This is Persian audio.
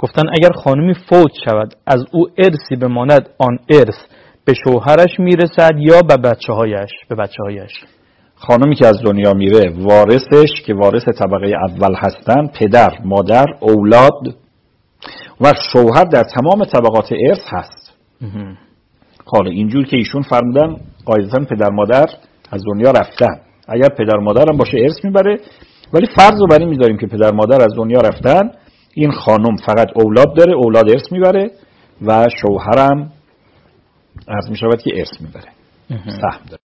گفتن اگر خانمی فوت شود از او ارثی بماند، آن ارث به شوهرش میرسد یا به بچه‌هایش. خانمی که از دنیا میره، وارثش که وارث طبقه اول هستن پدر، مادر، اولاد و شوهر در تمام طبقات ارث هست. حالا اینجور که ایشون فرمودن قاعدتاً پدر مادر از دنیا رفتن، اگر پدر مادر هم باشه ارث میبره، ولی فرض رو بر این میذاریم که پدر مادر از دنیا رفتن، این خانم فقط اولاد داره، اولاد ارث میبره و شوهرم عرض میشود که ارث میبره، سهم داره.